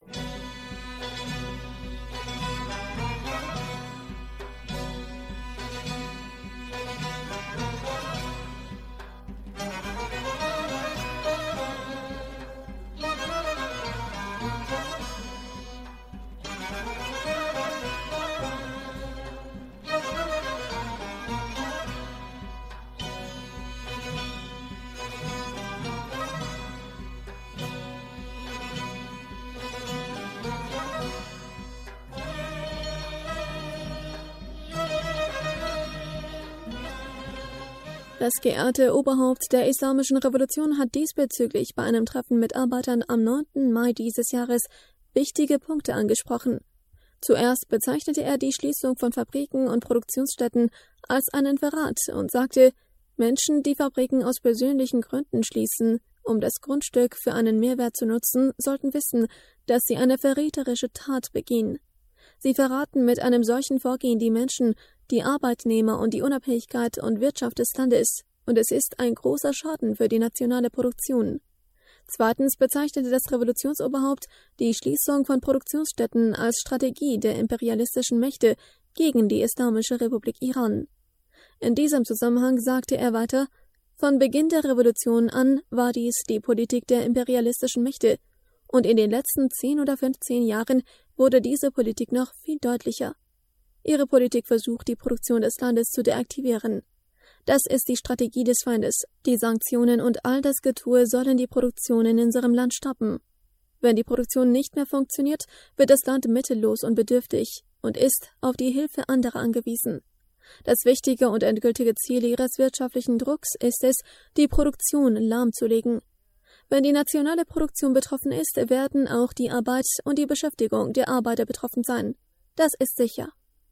Das geehrte Oberhaupt der Islamischen Revolution hat diesbezüglich bei einem Treffen mit Arbeitern am neunten Mai dieses Jahres wichtige Punkte angesprochen. Zuerst bezeichnete er die Schließung von Fabriken und Produktionsstätten als einen Verrat und sagte, Menschen, die Fabriken aus persönlichen Gründen schließen, um das Grundstück für einen Mehrwert zu nutzen, sollten wissen, dass sie eine verräterische Tat begehen. Sie verraten mit einem solchen Vorgehen die Menschen, die Arbeitnehmer und die Unabhängigkeit und Wirtschaft des Landes, und es ist ein großer Schaden für die nationale Produktion. Zweitens bezeichnete das Revolutionsoberhaupt die Schließung von Produktionsstätten als Strategie der imperialistischen Mächte gegen die Islamische Republik Iran. In diesem Zusammenhang sagte er weiter, von Beginn der Revolution an war dies die Politik der imperialistischen Mächte, und in den letzten zehn oder fünfzehn Jahren wurde diese Politik noch viel deutlicher. Ihre Politik versucht, die Produktion des Landes zu deaktivieren. Das ist die Strategie des Feindes. Die Sanktionen und all das Getue sollen die Produktion in unserem Land stoppen. Wenn die Produktion nicht mehr funktioniert, wird das Land mittellos und bedürftig und ist auf die Hilfe anderer angewiesen. Das wichtige und endgültige Ziel ihres wirtschaftlichen Drucks ist es, die Produktion lahmzulegen. Wenn die nationale Produktion betroffen ist, werden auch die Arbeit und die Beschäftigung der Arbeiter betroffen sein. Das ist sicher.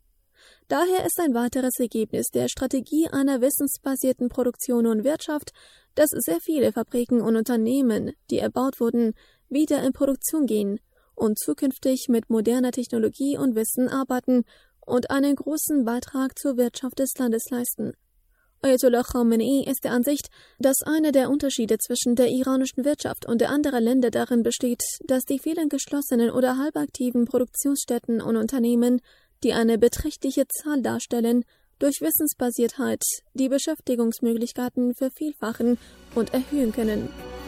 Daher ist ein weiteres Ergebnis der Strategie einer wissensbasierten Produktion und Wirtschaft, dass sehr viele Fabriken und Unternehmen, die erbaut wurden, wieder in Produktion gehen und zukünftig mit moderner Technologie und Wissen arbeiten und einen großen Beitrag zur Wirtschaft des Landes leisten. Ayatollah Khamenei ist der Ansicht, dass einer der Unterschiede zwischen der iranischen Wirtschaft und der anderen Länder darin besteht, dass die vielen geschlossenen oder halbaktiven Produktionsstätten und Unternehmen, die eine beträchtliche Zahl darstellen, durch Wissensbasiertheit die Beschäftigungsmöglichkeiten vervielfachen und erhöhen können.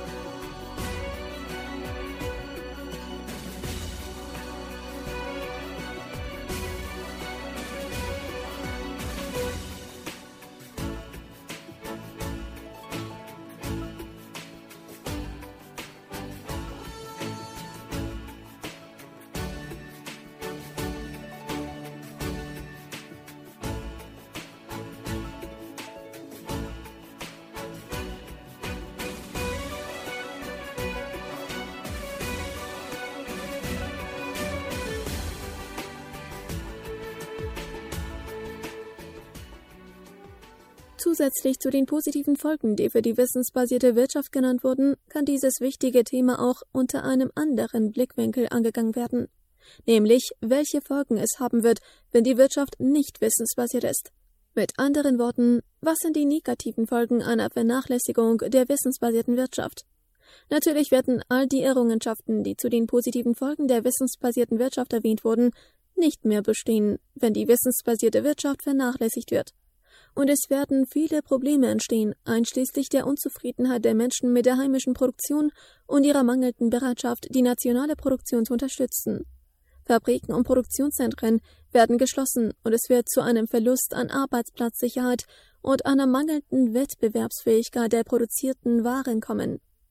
Zusätzlich zu den positiven Folgen, die für die wissensbasierte Wirtschaft genannt wurden, kann dieses wichtige Thema auch unter einem anderen Blickwinkel angegangen werden, nämlich welche Folgen es haben wird, wenn die Wirtschaft nicht wissensbasiert ist. Mit anderen Worten, was sind die negativen Folgen einer Vernachlässigung der wissensbasierten Wirtschaft? Natürlich werden all die Errungenschaften, die zu den positiven Folgen der wissensbasierten Wirtschaft erwähnt wurden, nicht mehr bestehen, wenn die wissensbasierte Wirtschaft vernachlässigt wird. Und es werden viele Probleme entstehen, einschließlich der Unzufriedenheit der Menschen mit der heimischen Produktion und ihrer mangelnden Bereitschaft, die nationale Produktion zu unterstützen. Fabriken und Produktionszentren werden geschlossen und es wird zu einem Verlust an Arbeitsplatzsicherheit und einer mangelnden Wettbewerbsfähigkeit der produzierten Waren kommen.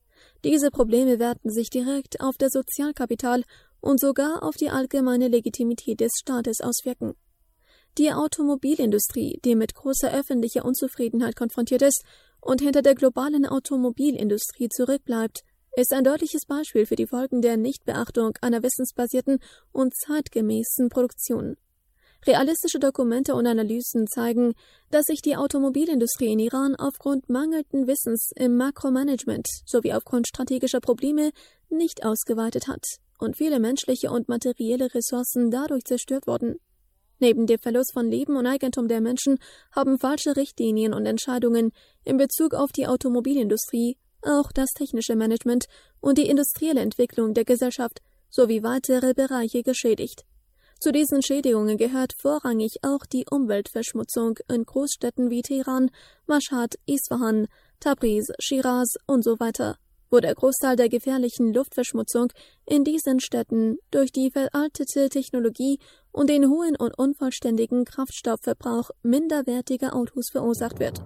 Diese Probleme werten sich direkt auf das Sozialkapital und sogar auf die allgemeine Legitimität des Staates auswirken. Die Automobilindustrie, die mit großer öffentlicher Unzufriedenheit konfrontiert ist und hinter der globalen Automobilindustrie zurückbleibt, ist ein deutliches Beispiel für die Folgen der Nichtbeachtung einer wissensbasierten und zeitgemäßen Produktion. Realistische Dokumente und Analysen zeigen, dass sich die Automobilindustrie in Iran aufgrund mangelnden Wissens im Makromanagement sowie aufgrund strategischer Probleme nicht ausgeweitet hat und viele menschliche und materielle Ressourcen dadurch zerstört wurden. Neben dem Verlust von Leben und Eigentum der Menschen haben falsche Richtlinien und Entscheidungen in Bezug auf die Automobilindustrie auch das technische Management und die industrielle Entwicklung der Gesellschaft sowie weitere Bereiche geschädigt. Zu diesen Schädigungen gehört vorrangig auch die Umweltverschmutzung in Großstädten wie Teheran, Mashhad, Isfahan, Tabriz, Schiraz und so weiter, wo der Großteil der gefährlichen Luftverschmutzung in diesen Städten durch die veraltete Technologie und den hohen und unvollständigen Kraftstoffverbrauch minderwertiger Autos verursacht wird.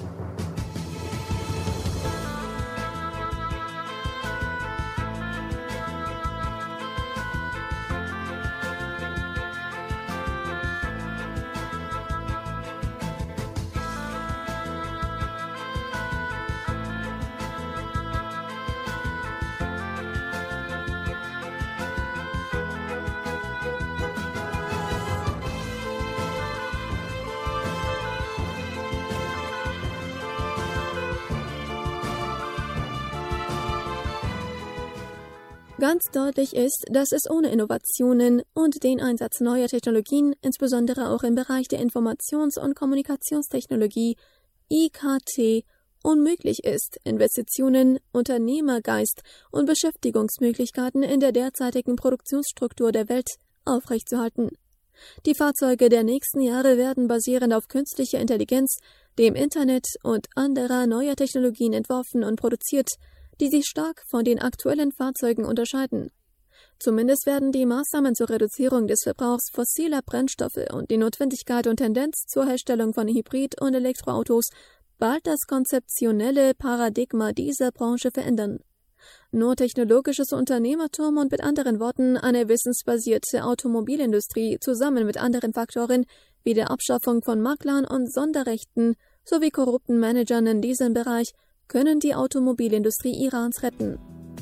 Ganz deutlich ist, dass es ohne Innovationen und den Einsatz neuer Technologien, insbesondere auch im Bereich der Informations- und Kommunikationstechnologie, I K T, unmöglich ist, Investitionen, Unternehmergeist und Beschäftigungsmöglichkeiten in der derzeitigen Produktionsstruktur der Welt aufrechtzuerhalten. Die Fahrzeuge der nächsten Jahre werden basierend auf künstlicher Intelligenz, dem Internet und anderer neuer Technologien entworfen und produziert, die sich stark von den aktuellen Fahrzeugen unterscheiden. Zumindest werden die Maßnahmen zur Reduzierung des Verbrauchs fossiler Brennstoffe und die Notwendigkeit und Tendenz zur Herstellung von Hybrid- und Elektroautos bald das konzeptionelle Paradigma dieser Branche verändern. Nur technologisches Unternehmertum und mit anderen Worten eine wissensbasierte Automobilindustrie zusammen mit anderen Faktoren wie der Abschaffung von Maklern und Sonderrechten sowie korrupten Managern in diesem Bereich können die Automobilindustrie Irans retten.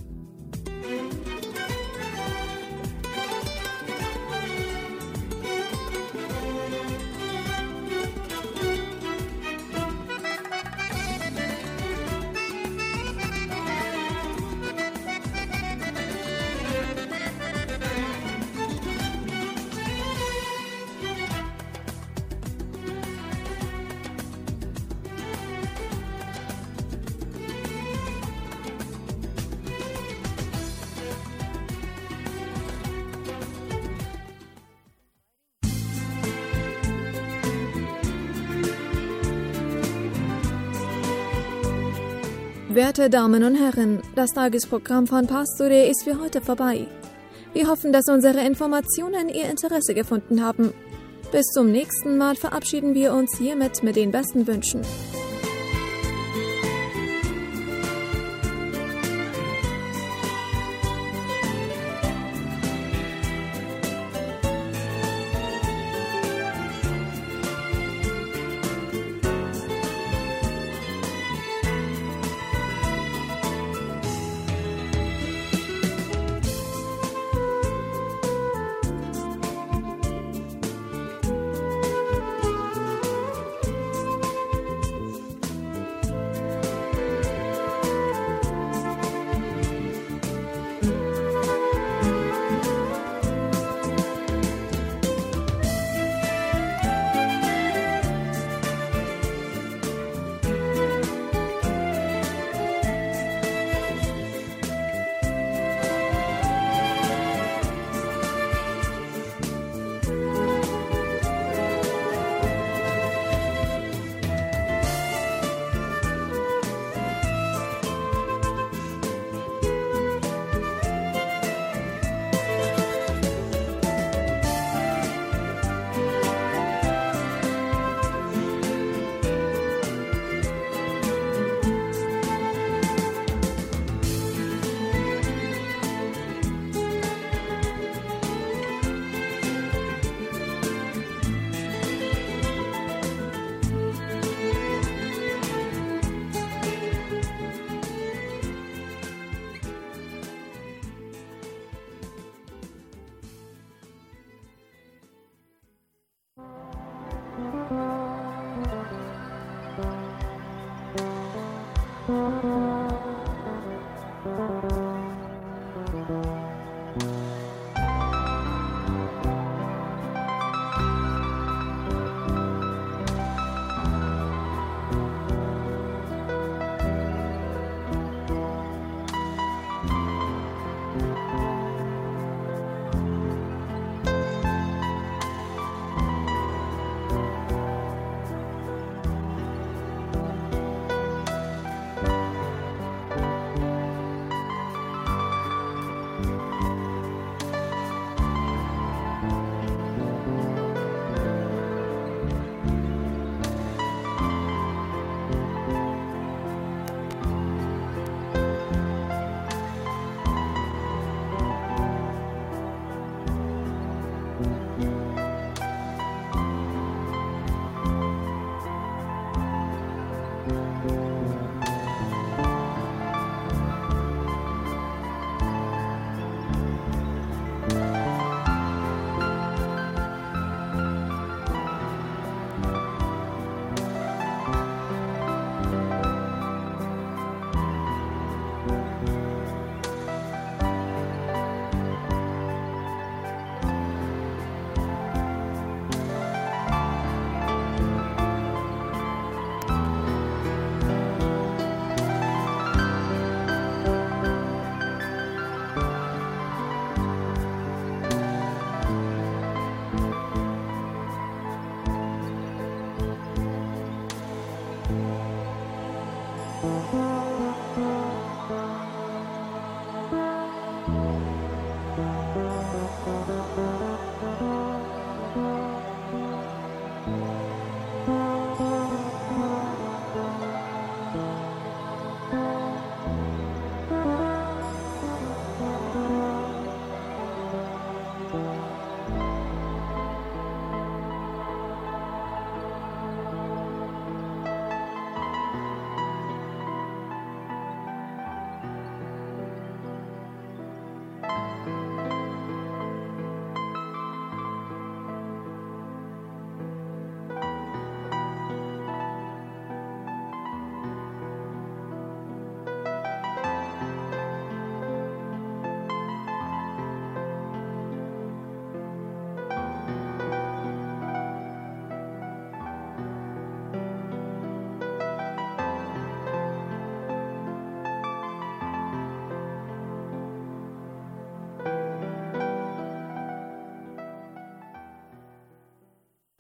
Werte Damen und Herren, das Tagesprogramm von Pastore ist für heute vorbei. Wir hoffen, dass unsere Informationen Ihr Interesse gefunden haben. Bis zum nächsten Mal verabschieden wir uns hiermit mit den besten Wünschen.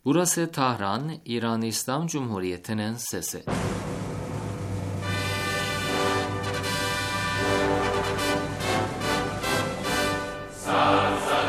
Burası Tahran, İran İslam Cumhuriyeti'nin sesi.